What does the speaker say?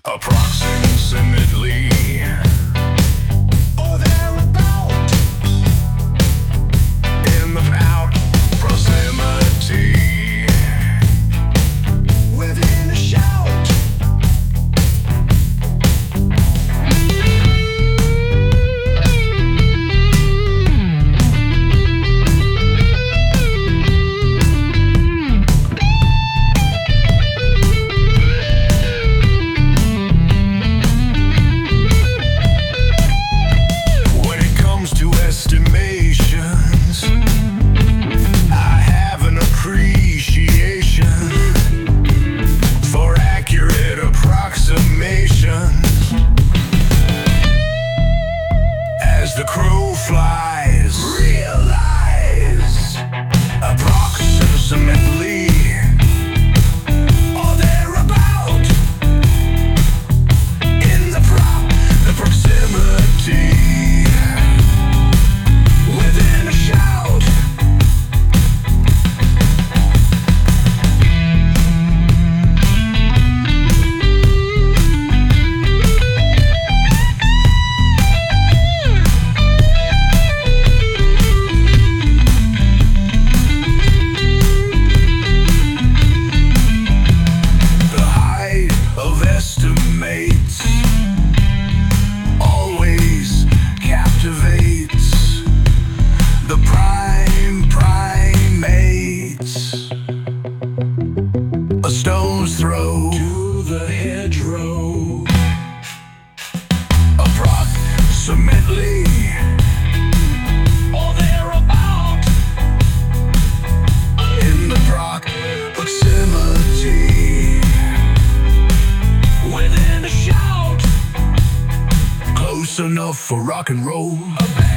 approximately, or thereabout, in the out proximity, within a shout. Estimations, I have an appreciation for accurate approximations. As the crow flies, realize approximately, or thereabout, in the proximity, within a shout. The height of estimates always captivates the primates. A stone's throw to the hedgerow, approximately, or thereabout, in the proximity, within a shout, close enough for rock and roll.